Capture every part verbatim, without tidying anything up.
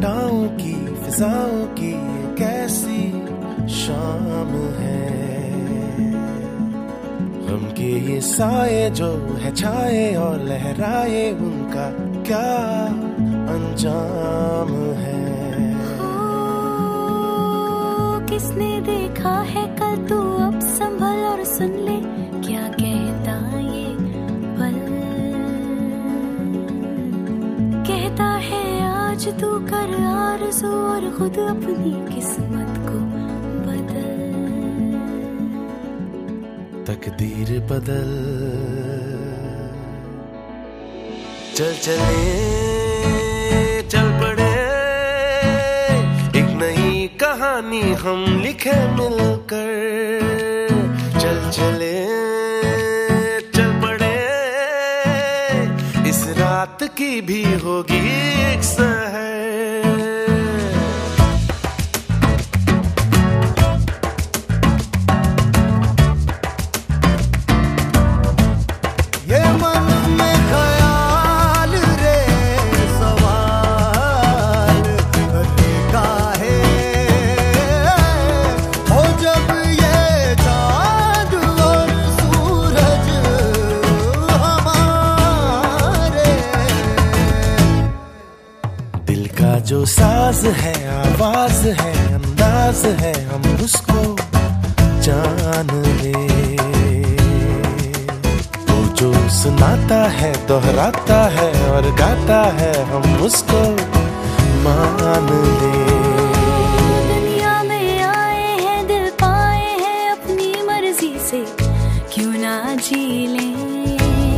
घटाओं की फिजाओं की ये कैसी शाम है। गम के ये साए जो है छाए और लहराए उनका क्या अंजाम है। ओ, किसने देखा है कल, तू अब संभल और सुन ले क्या कहता ये पल। कहता है आज तू कर आरज़ू और खुद अपनी किस्मत को बदल। तकदीर बदल चल चले चल पड़े एक नई कहानी हम लिखे मिलकर। चल चले चल पड़े इस रात की भी होगी एक सहर। जो साज है आवाज है अंदाज है हम उसको जान ले। वो जो सुनाता है दोहराता है और गाता है हम उसको मान ले। दुनिया में आए हैं दिल पाए हैं अपनी मर्जी से क्यों ना जी लें।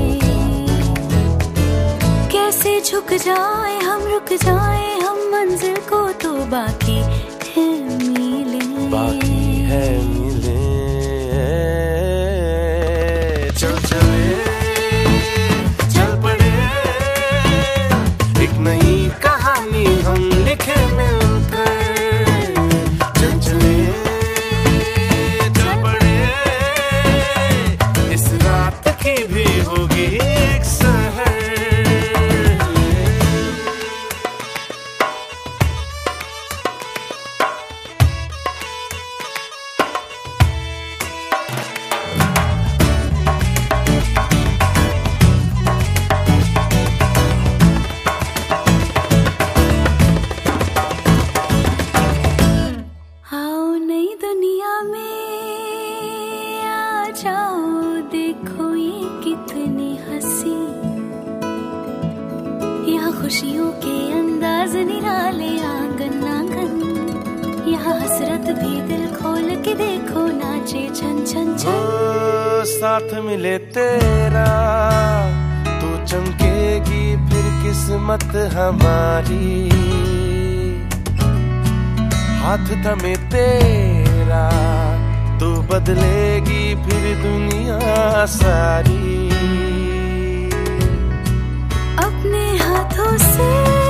कैसे झुक जाए हम रुक जाए हम मंजिल को तो बाकी है मिले। बाकी है मिले चल चले चल पड़े एक नई कहानी हम लिखे मिलकर। चल चले चल पड़े इस रात की भी होगी एक सहर। खुशियों के अंदाज निराले आंगन आंगन। यहाँ हसरत भी दिल खोल के देखो नाचे छन छन छन। ओ, साथ मिले तेरा तू चमकेगी फिर किस्मत हमारी। हाथ थमे तेरा तू बदलेगी फिर दुनिया सारी। अपने हाथों से